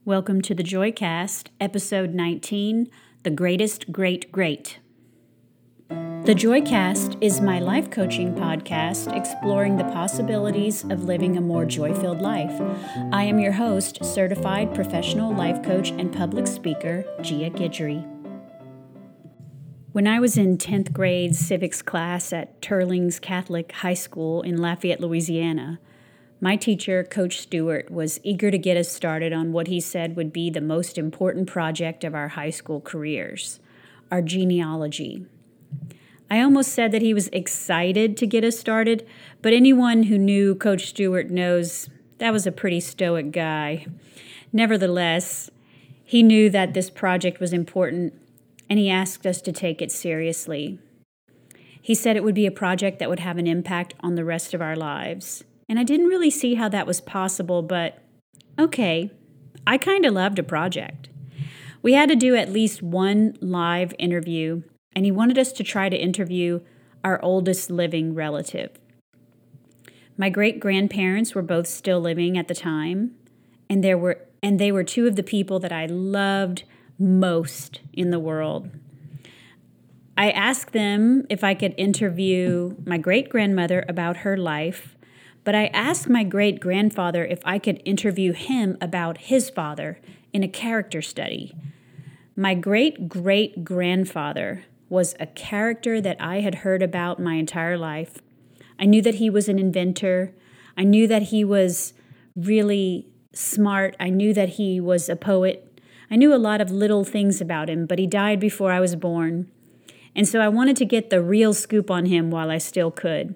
Welcome to the Joycast, episode 19, The Greatest Great Great. The Joycast is my life coaching podcast exploring the possibilities of living a more joy-filled life. I am your host, certified professional life coach and public speaker, Gia Guidry. When I was in 10th grade civics class at Turlings Catholic High School in Lafayette, Louisiana, my teacher, Coach Stewart, was eager to get us started on what he said would be the most important project of our high school careers, our genealogy. I almost said that he was excited to get us started, but anyone who knew Coach Stewart knows that was a pretty stoic guy. Nevertheless, he knew that this project was important, and he asked us to take it seriously. He said it would be a project that would have an impact on the rest of our lives. And I didn't really see how that was possible, but okay, I kind of loved a project. We had to do at least one live interview, and he wanted us to try to interview our oldest living relative. My great-grandparents were both still living at the time, and they were two of the people that I loved most in the world. I asked them if I could interview my great-grandmother about her life, but I asked my great-grandfather if I could interview him about his father in a character study. My great-great-grandfather was a character that I had heard about my entire life. I knew that he was an inventor. I knew that he was really smart. I knew that he was a poet. I knew a lot of little things about him, but he died before I was born. And so I wanted to get the real scoop on him while I still could.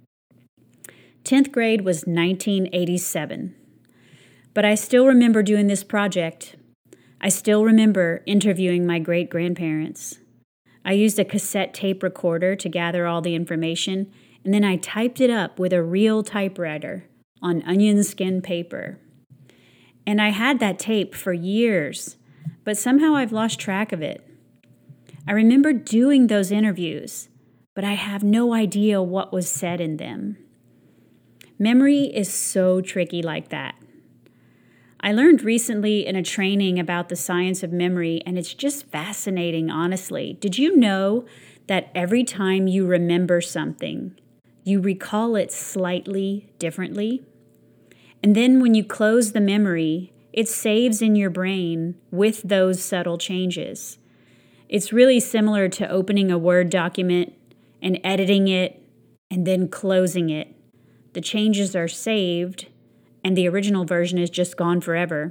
10th grade was 1987. But I still remember doing this project. I still remember interviewing my great-grandparents. I used a cassette tape recorder to gather all the information, and then I typed it up with a real typewriter on onion skin paper. And I had that tape for years, but somehow I've lost track of it. I remember doing those interviews, but I have no idea what was said in them. Memory is so tricky like that. I learned recently in a training about the science of memory, and it's just fascinating, honestly. Did you know that every time you remember something, you recall it slightly differently? And then when you close the memory, it saves in your brain with those subtle changes. It's really similar to opening a Word document and editing it and then closing it. The changes are saved, and the original version is just gone forever.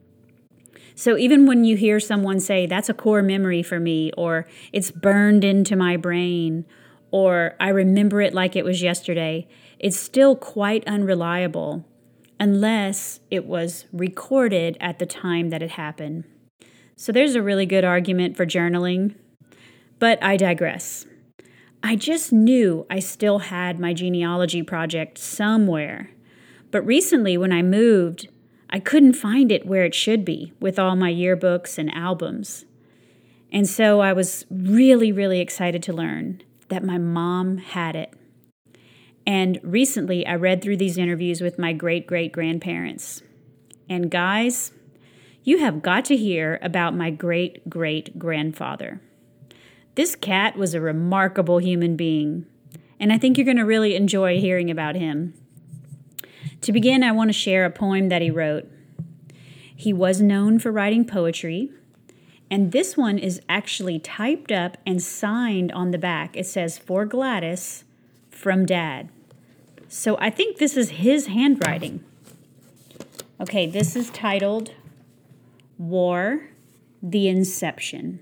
So even when you hear someone say, that's a core memory for me, or it's burned into my brain, or I remember it like it was yesterday, it's still quite unreliable unless it was recorded at the time that it happened. So there's a really good argument for journaling, but I digress. I just knew I still had my genealogy project somewhere. But recently when I moved, I couldn't find it where it should be with all my yearbooks and albums. And so I was really, really excited to learn that my mom had it. And recently I read through these interviews with my great-great-grandparents. And guys, you have got to hear about my great-great-grandfather. This cat was a remarkable human being, and I think you're going to really enjoy hearing about him. To begin, I want to share a poem that he wrote. He was known for writing poetry, and this one is actually typed up and signed on the back. It says, "For Gladys, from Dad." So I think this is his handwriting. Okay, this is titled War, the Inception.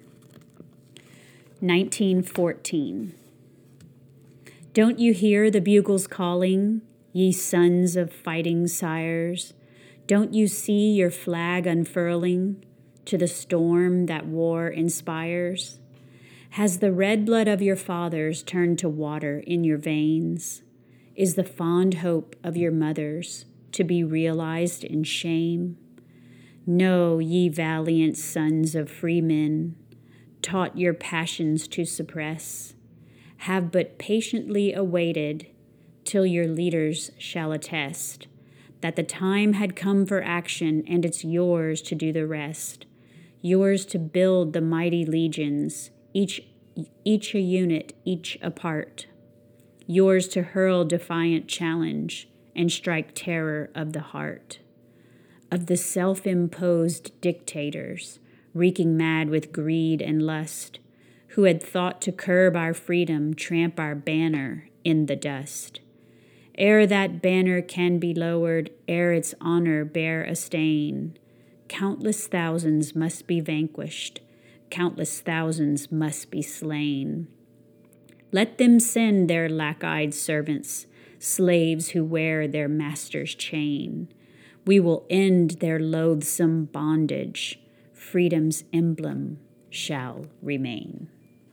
1914. Don't you hear the bugles calling, ye sons of fighting sires? Don't you see your flag unfurling to the storm that war inspires? Has the red blood of your fathers turned to water in your veins? Is the fond hope of your mothers to be realized in shame? Know, ye valiant sons of free men, taught your passions to suppress, have but patiently awaited till your leaders shall attest that the time had come for action, and it's yours to do the rest. Yours to build the mighty legions, each a unit, each a part. Yours to hurl defiant challenge and strike terror of the heart. Of the self-imposed dictators, reeking mad with greed and lust, who had thought to curb our freedom, tramp our banner in the dust. Ere that banner can be lowered, ere its honor bear a stain, countless thousands must be vanquished, countless thousands must be slain. Let them send their lack-eyed servants, slaves who wear their master's chain. We will end their loathsome bondage. Freedom's emblem shall remain.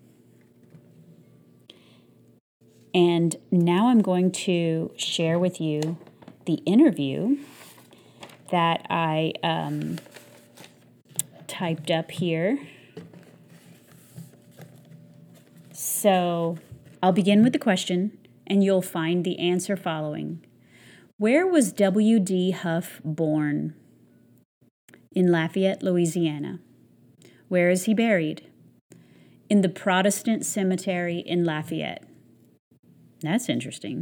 And now I'm going to share with you the interview that I typed up here. So I'll begin with the question, and you'll find the answer following. Where was W.D. Huff born? In Lafayette, Louisiana. Where is he buried? In the Protestant Cemetery in Lafayette. That's interesting.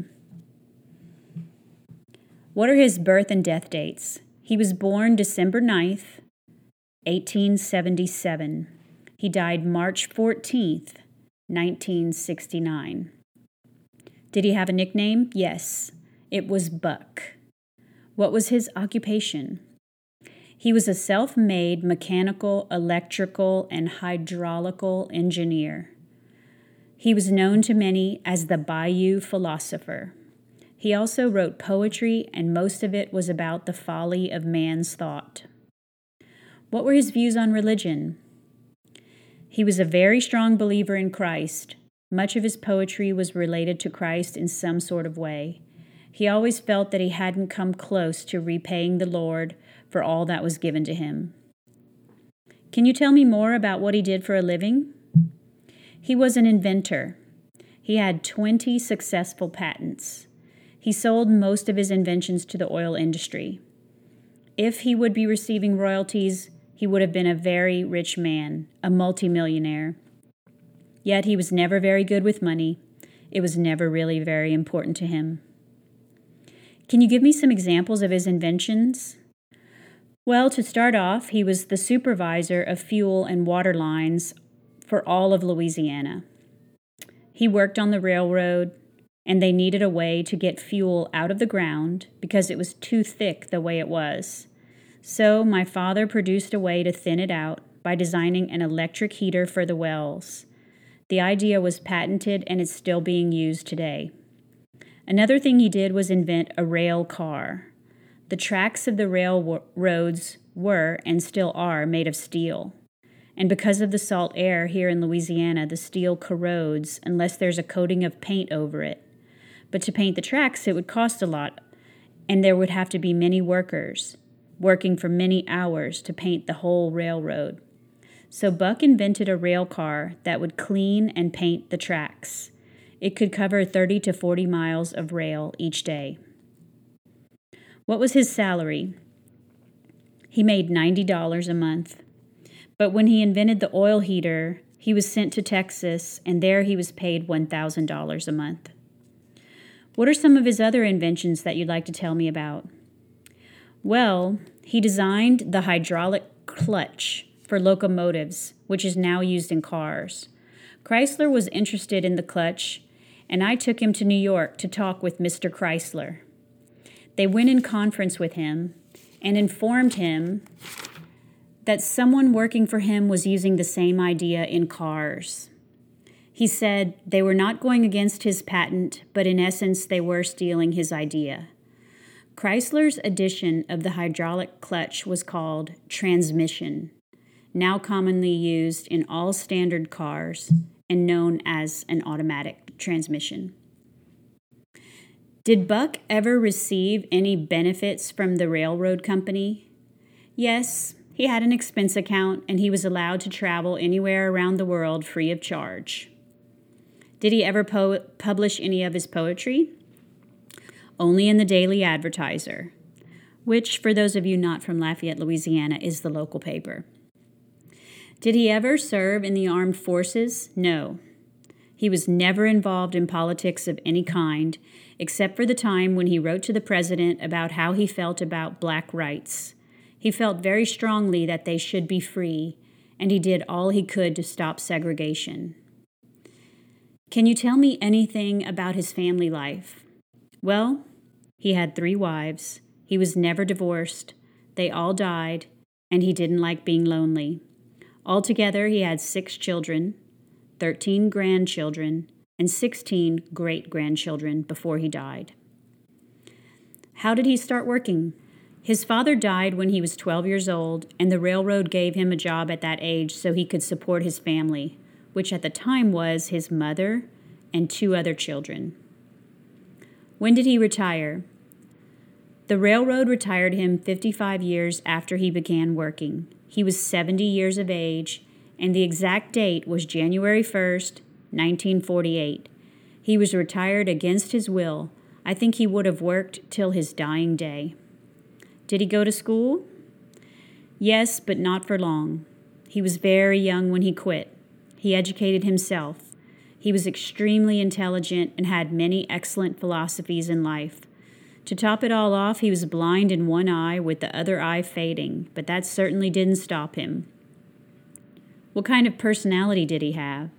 What are his birth and death dates? He was born December 9th, 1877. He died March 14th, 1969. Did he have a nickname? Yes, it was Buck. What was his occupation? He was a self-made mechanical, electrical, and hydraulical engineer. He was known to many as the Bayou Philosopher. He also wrote poetry, and most of it was about the folly of man's thought. What were his views on religion? He was a very strong believer in Christ. Much of his poetry was related to Christ in some sort of way. He always felt that he hadn't come close to repaying the Lord for all that was given to him. Can you tell me more about what he did for a living? He was an inventor. He had 20 successful patents. He sold most of his inventions to the oil industry. If he would be receiving royalties, he would have been a very rich man, a multimillionaire. Yet he was never very good with money. It was never really very important to him. Can you give me some examples of his inventions? Well, to start off, he was the supervisor of fuel and water lines for all of Louisiana. He worked on the railroad, and they needed a way to get fuel out of the ground because it was too thick the way it was. So my father produced a way to thin it out by designing an electric heater for the wells. The idea was patented, and it's still being used today. Another thing he did was invent a rail car. The tracks of the railroads were, and still are, made of steel. And because of the salt air here in Louisiana, the steel corrodes unless there's a coating of paint over it. But to paint the tracks, it would cost a lot, and there would have to be many workers working for many hours to paint the whole railroad. So Buck invented a rail car that would clean and paint the tracks. It could cover 30 to 40 miles of rail each day. What was his salary? He made $90 a month. But when he invented the oil heater, he was sent to Texas, and there he was paid $1,000 a month. What are some of his other inventions that you'd like to tell me about? Well, he designed the hydraulic clutch for locomotives, which is now used in cars. Chrysler was interested in the clutch, and I took him to New York to talk with Mr. Chrysler. They went in conference with him and informed him that someone working for him was using the same idea in cars. He said they were not going against his patent, but in essence they were stealing his idea. Chrysler's edition of the hydraulic clutch was called transmission, now commonly used in all standard cars and known as an automatic transmission. Did Buck ever receive any benefits from the railroad company? Yes, he had an expense account, and he was allowed to travel anywhere around the world free of charge. Did he ever publish any of his poetry? Only in the Daily Advertiser. which, for those of you not from Lafayette, Louisiana, is the local paper. Did he ever serve in the armed forces? No. He was never involved in politics of any kind, except for the time when he wrote to the president about how he felt about black rights. He felt very strongly that they should be free, and he did all he could to stop segregation. Can you tell me anything about his family life? Well, he had 3 wives. He was never divorced. They all died, and he didn't like being lonely. Altogether, he had 6 children, 13 grandchildren, and 16 great-grandchildren before he died. How did he start working? His father died when he was 12 years old, and the railroad gave him a job at that age so he could support his family, which at the time was his mother and 2 other children. When did he retire? The railroad retired him 55 years after he began working. He was 70 years of age, and the exact date was January 1st, 1948. He was retired against his will. I think he would have worked till his dying day. Did he go to school? Yes, but not for long. He was very young when he quit. He educated himself. He was extremely intelligent and had many excellent philosophies in life. To top it all off, he was blind in one eye with the other eye fading, but that certainly didn't stop him. What kind of personality did he have?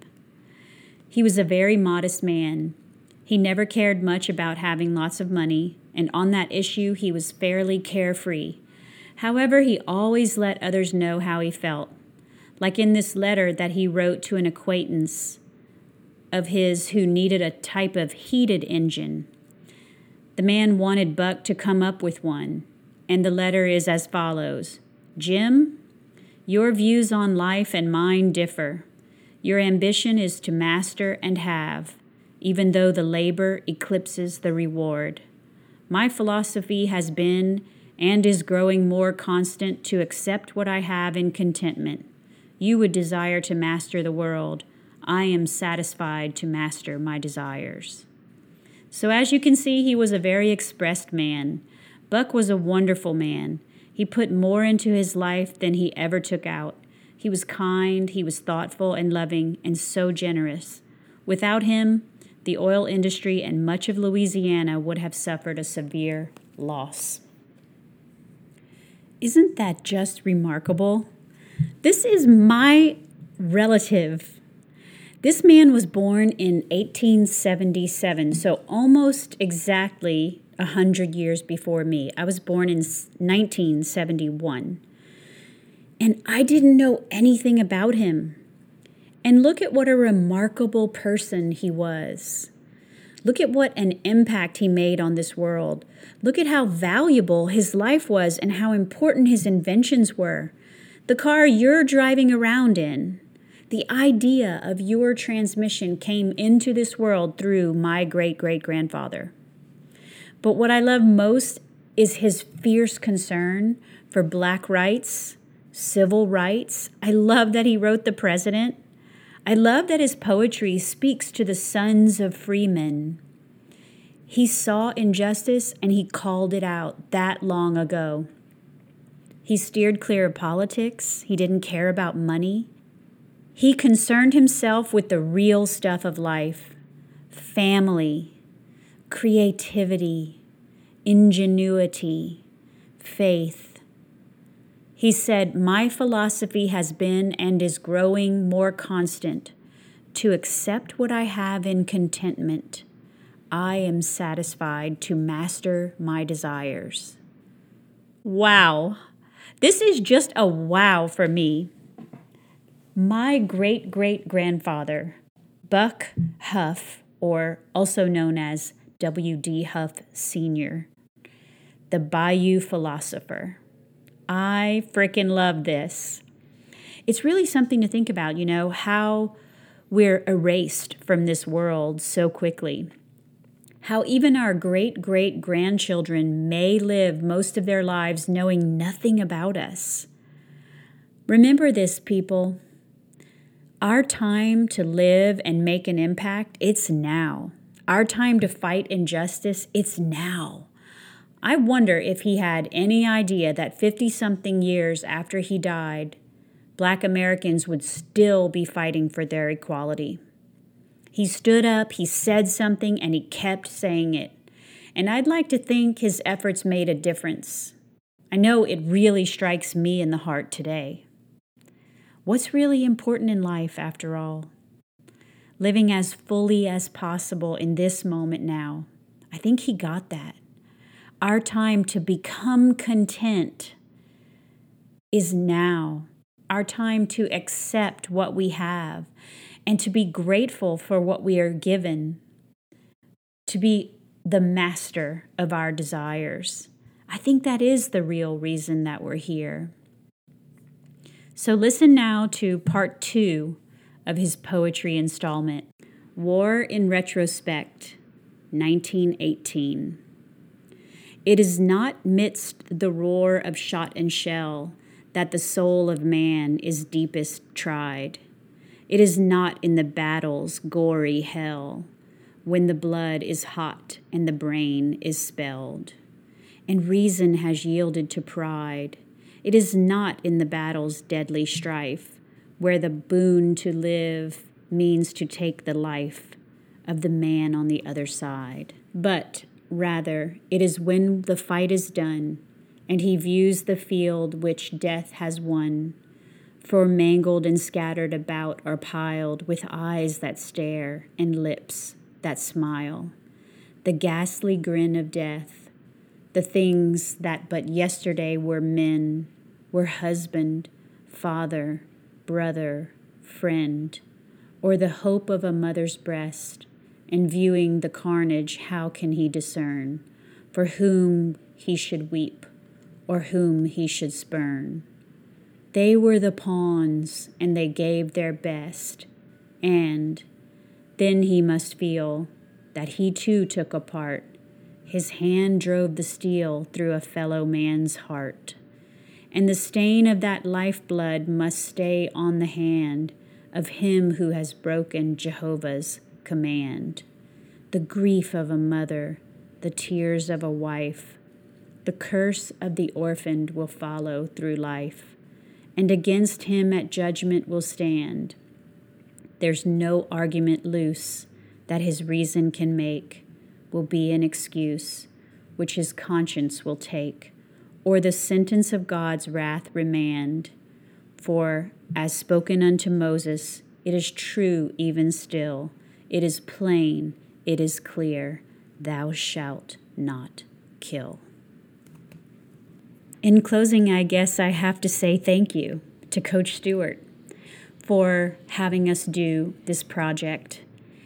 He was a very modest man. He never cared much about having lots of money, and on that issue he was fairly carefree. However, he always let others know how he felt, like in this letter that he wrote to an acquaintance of his who needed a type of heated engine. The man wanted Buck to come up with one, and the letter is as follows. Jim, your views on life and mine differ. Your ambition is to master and have, even though the labor eclipses the reward. My philosophy has been and is growing more constant to accept what I have in contentment. You would desire to master the world. I am satisfied to master my desires. So as you can see, he was a very expressed man. Buck was a wonderful man. He put more into his life than he ever took out. He was kind, he was thoughtful and loving, and so generous. Without him, the oil industry and much of Louisiana would have suffered a severe loss. Isn't that just remarkable? This is my relative. This man was born in 1877, so almost exactly 100 years before me. I was born in 1971. And I didn't know anything about him. And look at what a remarkable person he was. Look at what an impact he made on this world. Look at how valuable his life was and how important his inventions were. The car you're driving around in, the idea of your transmission came into this world through my great-great-grandfather. But what I love most is his fierce concern for black rights, civil rights. I love that he wrote the president. I love that his poetry speaks to the sons of freemen. He saw injustice and he called it out that long ago. He steered clear of politics. He didn't care about money. He concerned himself with the real stuff of life: family, creativity, ingenuity, faith. He said, my philosophy has been and is growing more constant to accept what I have in contentment. I am satisfied to master my desires. Wow. This is just a wow for me. My great-great-grandfather, Buck Huff, or also known as W.D. Huff Sr., the Bayou philosopher. I frickin' love this. It's really something to think about, how we're erased from this world so quickly. How even our great-great-grandchildren may live most of their lives knowing nothing about us. Remember this, people. Our time to live and make an impact, it's now. Our time to fight injustice, it's now. I wonder if he had any idea that 50-something years after he died, Black Americans would still be fighting for their equality. He stood up, he said something, and he kept saying it. And I'd like to think his efforts made a difference. I know it really strikes me in the heart today. What's really important in life, after all? Living as fully as possible in this moment now. I think he got that. Our time to become content is now. Our time to accept what we have and to be grateful for what we are given, to be the master of our desires. I think that is the real reason that we're here. So listen now to part 2 of his poetry installment, War in Retrospect, 1918. It is not midst the roar of shot and shell that the soul of man is deepest tried. It is not in the battle's gory hell, when the blood is hot and the brain is spelled, and reason has yielded to pride. It is not in the battle's deadly strife, where the boon to live means to take the life of the man on the other side. But rather, it is when the fight is done, and he views the field which death has won, for mangled and scattered about are piled with eyes that stare and lips that smile, the ghastly grin of death, the things that but yesterday were men, were husband, father, brother, friend, or the hope of a mother's breast, and viewing the carnage, how can he discern for whom he should weep or whom he should spurn? They were the pawns, and they gave their best, and then he must feel that he too took a part. His hand drove the steel through a fellow man's heart, and the stain of that lifeblood must stay on the hand of him who has broken Jehovah's command. The grief of a mother, the tears of a wife, the curse of the orphaned will follow through life, and against him at judgment will stand. There's no argument loose that his reason can make, will be an excuse, which his conscience will take, or the sentence of God's wrath remand. For, as spoken unto Moses, it is true even still, it is plain, it is clear, thou shalt not kill. In closing, I guess I have to say thank you to Coach Stewart for having us do this project.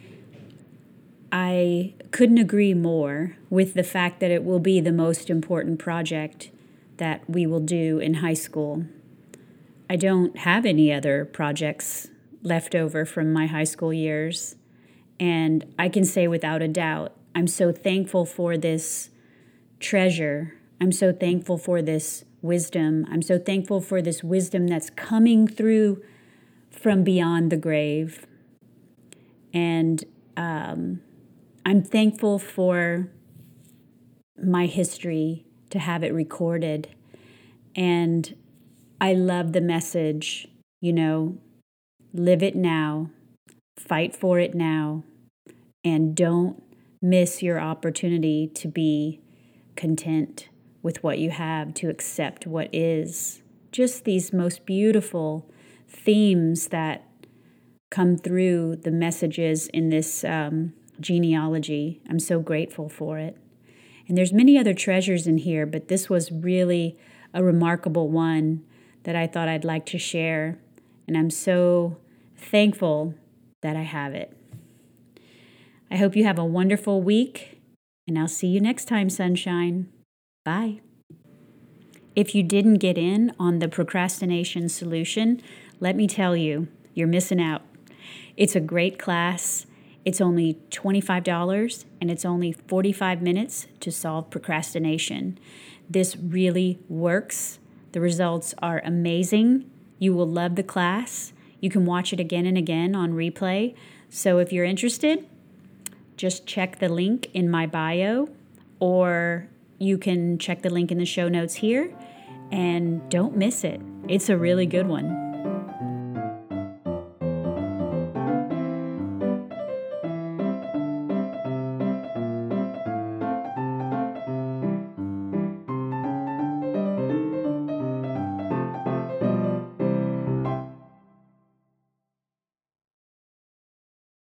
I couldn't agree more with the fact that it will be the most important project that we will do in high school. I don't have any other projects left over from my high school years, and I can say without a doubt, I'm so thankful for this treasure. I'm so thankful for this wisdom. I'm so thankful for this wisdom that's coming through from beyond the grave. And I'm thankful for my history, to have it recorded. And I love the message, live it now, fight for it now, and don't miss your opportunity to be content with what you have, to accept what is. Just these most beautiful themes that come through the messages in this genealogy. I'm so grateful for it. And there's many other treasures in here, but this was really a remarkable one that I thought I'd like to share. And I'm so thankful that I have it. I hope you have a wonderful week, and I'll see you next time, sunshine. Bye. If you didn't get in on the procrastination solution, let me tell you, you're missing out. It's a great class. It's only $25, and it's only 45 minutes to solve procrastination. This really works. The results are amazing. You will love the class. You can watch it again and again on replay. So if you're interested, just check the link in my bio or You can check the link in the show notes here and don't miss it. It's a really good one.